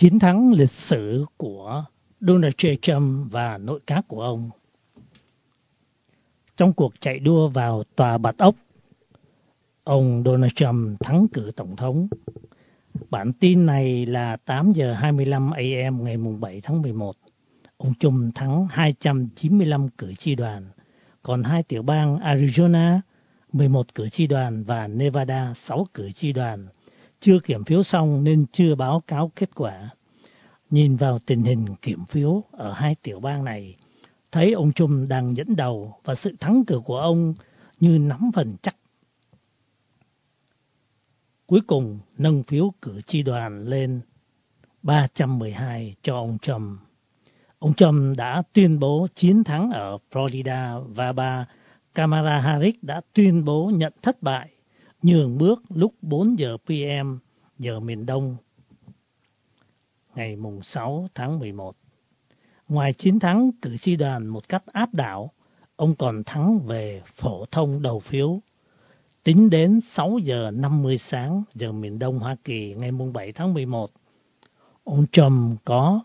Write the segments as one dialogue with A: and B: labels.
A: chiến thắng lịch sử của Donald J. Trump và nội các của ông. Trong cuộc chạy đua vào Tòa Bạch Ốc, ông Donald Trump thắng cử tổng thống. Bản tin này là 8 giờ 25 AM ngày 7 tháng 11. Ông Trump thắng 295 cử tri đoàn, còn hai tiểu bang Arizona, 11 cử tri đoàn và Nevada, 6 cử tri đoàn chưa kiểm phiếu xong nên chưa báo cáo kết quả. Nhìn vào tình hình kiểm phiếu ở hai tiểu bang này, thấy ông Trump đang dẫn đầu và sự thắng cử của ông như nắm phần chắc. Cuối cùng nâng phiếu cử tri đoàn lên 312 cho ông Trump. Ông Trump đã tuyên bố chiến thắng ở Florida và bà Kamala Harris đã tuyên bố nhận thất bại, nhường bước lúc 4 giờ PM giờ miền Đông ngày 6 tháng 11. Ngoài chiến thắng cử tri đoàn một cách áp đảo, ông còn thắng về phổ thông đầu phiếu. Tính đến 6 giờ 50 sáng giờ miền Đông Hoa Kỳ ngày 7 tháng 11, ông Trump có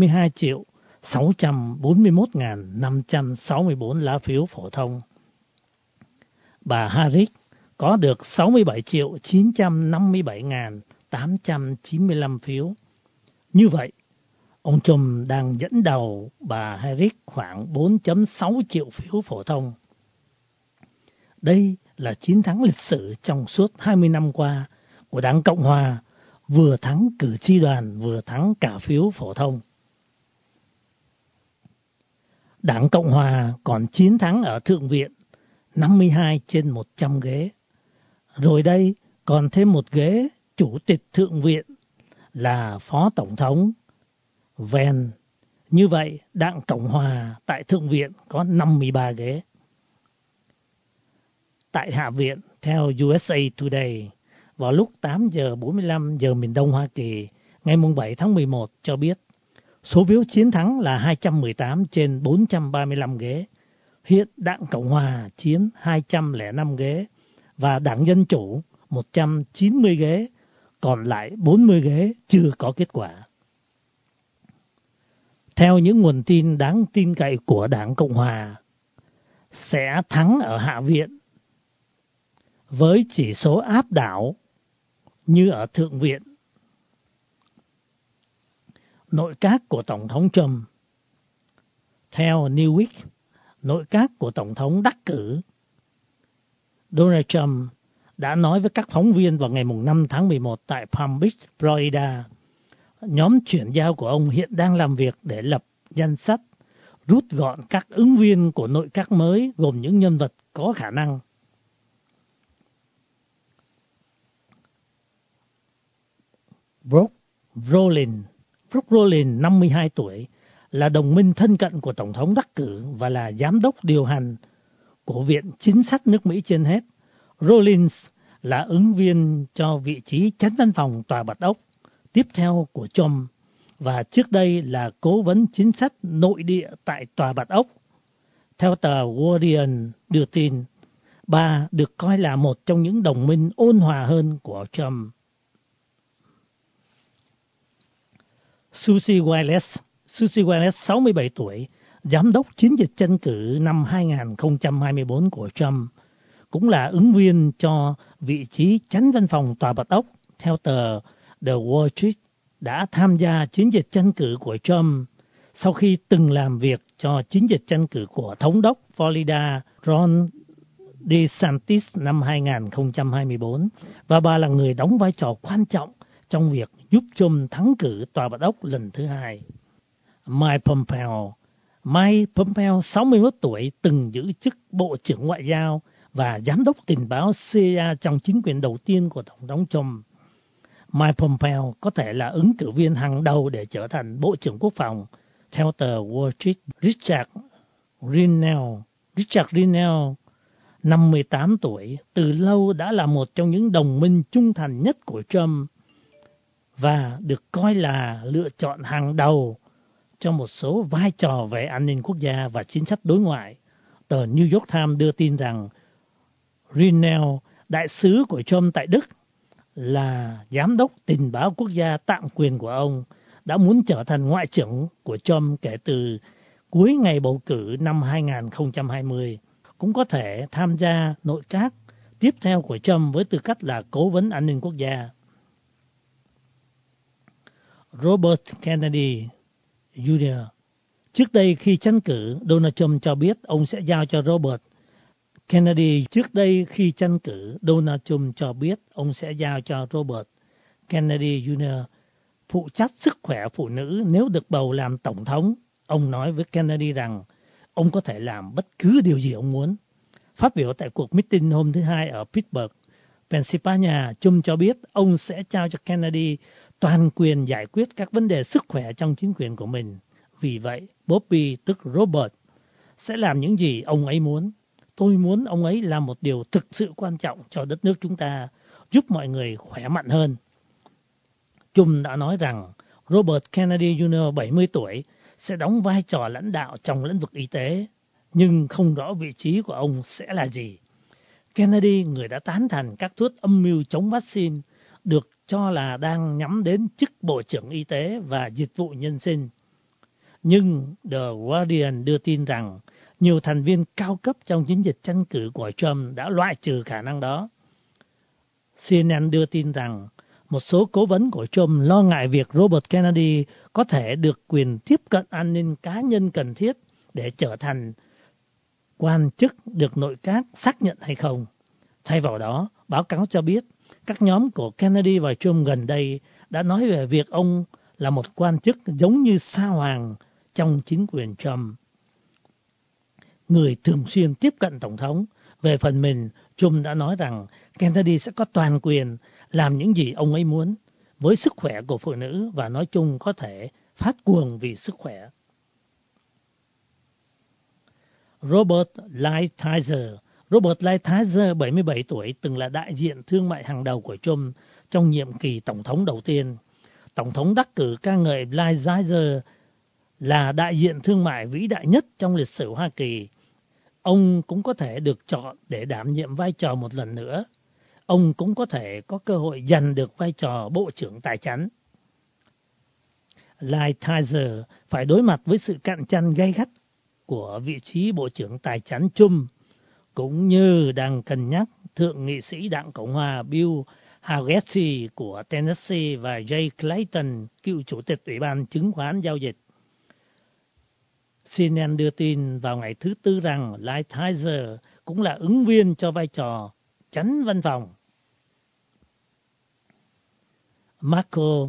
A: 72.641.564 lá phiếu phổ thông. Bà Harris có được 67.957.895 phiếu. Như vậy, ông Trump đang dẫn đầu bà Harris khoảng 4.6 triệu phiếu phổ thông. Đây là chiến thắng lịch sử trong suốt 20 năm qua của Đảng Cộng Hòa, vừa thắng cử tri đoàn vừa thắng cả phiếu phổ thông. Đảng Cộng Hòa còn chiến thắng ở Thượng viện 52 trên 100 ghế. Rồi đây còn thêm một ghế chủ tịch Thượng viện là Phó Tổng thống Vance. Như vậy, Đảng Cộng Hòa tại Thượng viện có 53 ghế. Tại Hạ viện, theo USA Today, vào lúc 8 giờ 45 giờ miền Đông Hoa Kỳ, ngày 7 tháng 11 cho biết, số phiếu chiến thắng là 218 trên 435 ghế. Hiện Đảng Cộng Hòa chiếm 205 ghế và Đảng Dân Chủ 190 ghế, còn lại 40 ghế chưa có kết quả. Theo những nguồn tin đáng tin cậy của Đảng Cộng Hòa, sẽ thắng ở Hạ viện với chỉ số áp đảo như ở Thượng viện. Nội các của Tổng thống Trump. Theo Newsweek, nội các của Tổng thống đắc cử Donald Trump đã nói với các phóng viên vào ngày 5 tháng 11 tại Palm Beach, Florida. Nhóm chuyển giao của ông hiện đang làm việc để lập danh sách, rút gọn các ứng viên của nội các mới gồm những nhân vật có khả năng. Brooke Rollins, 52 tuổi, là đồng minh thân cận của Tổng thống đắc cử và là giám đốc điều hành của Viện Chính sách nước Mỹ trên hết. Rollins là ứng viên cho vị trí chánh văn phòng Tòa Bạch Ốc, tiếp theo của Trump, và trước đây là cố vấn chính sách nội địa tại Tòa Bạch Ốc. Theo tờ Guardian đưa tin, bà được coi là một trong những đồng minh ôn hòa hơn của Trump. Susie Wiles, 67 tuổi, giám đốc chiến dịch tranh cử năm 2024 của Trump, cũng là ứng viên cho vị trí chánh văn phòng Tòa Bạch Ốc. Theo tờ The Wall Street, đã tham gia chiến dịch tranh cử của Trump sau khi từng làm việc cho chiến dịch tranh cử của Thống đốc Florida Ron DeSantis năm 2024, và bà là người đóng vai trò quan trọng trong việc giúp Trump thắng cử Tòa Bạch Ốc lần thứ hai. Mike Pompeo, 61 tuổi, từng giữ chức Bộ trưởng Ngoại giao và Giám đốc tình báo CIA trong chính quyền đầu tiên của Tổng thống Trump. Mike Pompeo có thể là ứng cử viên hàng đầu để trở thành Bộ trưởng Quốc phòng. Theo tờ Wall Street, Richard Grenell, 58 tuổi, từ lâu đã là một trong những đồng minh trung thành nhất của Trump và được coi là lựa chọn hàng đầu cho một số vai trò về an ninh quốc gia và chính sách đối ngoại. Tờ New York Times đưa tin rằng Grenell, đại sứ của Trump tại Đức, là giám đốc tình báo quốc gia tạm quyền của ông, đã muốn trở thành ngoại trưởng của Trump kể từ cuối ngày bầu cử năm 2020, cũng có thể tham gia nội các tiếp theo của Trump với tư cách là cố vấn an ninh quốc gia. Robert Kennedy Jr. Trước đây khi tranh cử, Donald Trump cho biết ông sẽ giao cho Robert Kennedy Jr. phụ trách sức khỏe phụ nữ nếu được bầu làm tổng thống. Ông nói với Kennedy rằng ông có thể làm bất cứ điều gì ông muốn. Phát biểu tại cuộc meeting hôm thứ Hai ở Pittsburgh, Pennsylvania, Trump cho biết ông sẽ trao cho Kennedy toàn quyền giải quyết các vấn đề sức khỏe trong chính quyền của mình. Vì vậy, Bobby, tức Robert, sẽ làm những gì ông ấy muốn. Tôi muốn ông ấy làm một điều thực sự quan trọng cho đất nước chúng ta, giúp mọi người khỏe mạnh hơn. Trump đã nói rằng Robert Kennedy Jr. 70 tuổi sẽ đóng vai trò lãnh đạo trong lĩnh vực y tế, nhưng không rõ vị trí của ông sẽ là gì. Kennedy, người đã tán thành các thuốc âm mưu chống vaccine, được cho là đang nhắm đến chức Bộ trưởng Y tế và Dịch vụ Nhân sinh. Nhưng The Guardian đưa tin rằng nhiều thành viên cao cấp trong chiến dịch tranh cử của Trump đã loại trừ khả năng đó. CNN đưa tin rằng một số cố vấn của Trump lo ngại việc Robert Kennedy có thể được quyền tiếp cận an ninh cá nhân cần thiết để trở thành quan chức được nội các xác nhận hay không. Thay vào đó, báo cáo cho biết các nhóm của Kennedy và Trump gần đây đã nói về việc ông là một quan chức giống như sa hoàng trong chính quyền Trump, người thường xuyên tiếp cận Tổng thống. Về phần mình, Trump đã nói rằng Kennedy sẽ có toàn quyền làm những gì ông ấy muốn với sức khỏe của phụ nữ và nói chung có thể phát cuồng vì sức khỏe. Robert Lighthizer, 77 tuổi, từng là đại diện thương mại hàng đầu của Trump trong nhiệm kỳ tổng thống đầu tiên. Tổng thống đắc cử ca ngợi Lighthizer là đại diện thương mại vĩ đại nhất trong lịch sử Hoa Kỳ. Ông cũng có thể được chọn để đảm nhiệm vai trò một lần nữa. Ông cũng có thể có cơ hội giành được vai trò Bộ trưởng Tài chánh. Lighthizer phải đối mặt với sự cạnh tranh gay gắt của vị trí Bộ trưởng Tài chánh Trump, cũng như đang cân nhắc thượng nghị sĩ Đảng Cộng hòa Bill Haggerty của Tennessee và Jay Clayton, cựu chủ tịch Ủy ban Chứng khoán Giao dịch. CNN đưa tin vào ngày thứ Tư rằng Lighthizer cũng là ứng viên cho vai trò chánh văn phòng. Marco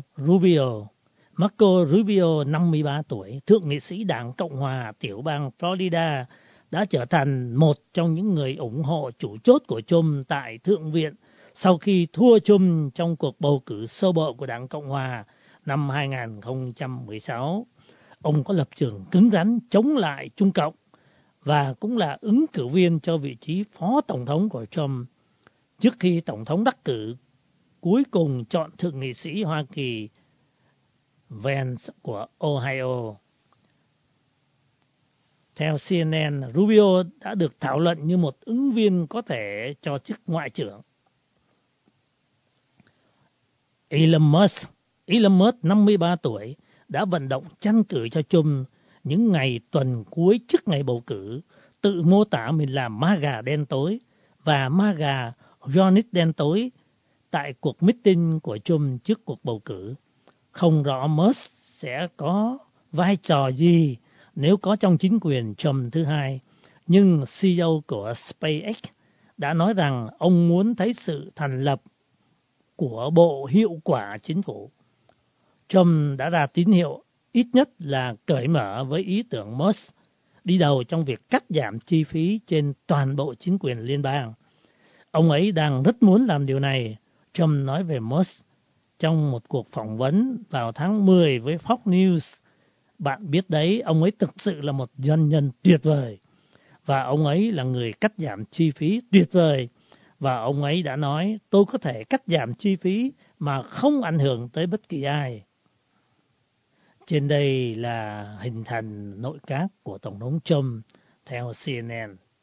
A: Rubio, 53 tuổi, thượng nghị sĩ Đảng Cộng hòa tiểu bang Florida, đã trở thành một trong những người ủng hộ chủ chốt của Trump tại Thượng viện sau khi thua Trump trong cuộc bầu cử sơ bộ của Đảng Cộng hòa năm 2016. Ông có lập trường cứng rắn chống lại Trung Cộng và cũng là ứng cử viên cho vị trí phó tổng thống của Trump trước khi tổng thống đắc cử cuối cùng chọn thượng nghị sĩ Hoa Kỳ Vance của Ohio. Theo CNN, Rubio đã được thảo luận như một ứng viên có thể cho chức ngoại trưởng. Elon Musk, 53 tuổi, đã vận động tranh cử cho Trump những ngày tuần cuối trước ngày bầu cử, tự mô tả mình là MAGA đen tối và MAGA Johnny đen tối tại cuộc meeting của Trump trước cuộc bầu cử. Không rõ Musk sẽ có vai trò gì nếu có trong chính quyền Trump thứ hai, nhưng CEO của SpaceX đã nói rằng ông muốn thấy sự thành lập của Bộ Hiệu quả Chính phủ. Trump đã ra tín hiệu ít nhất là cởi mở với ý tưởng Musk đi đầu trong việc cắt giảm chi phí trên toàn bộ chính quyền liên bang. Ông ấy đang rất muốn làm điều này, Trump nói về Musk trong một cuộc phỏng vấn vào tháng 10 với Fox News. Bạn biết đấy, ông ấy thực sự là một doanh nhân tuyệt vời. Và ông ấy là người cắt giảm chi phí tuyệt vời. Và ông ấy đã nói, tôi có thể cắt giảm chi phí mà không ảnh hưởng tới bất kỳ ai. Trên đây là hình thành nội các của Tổng thống Trump theo CNN.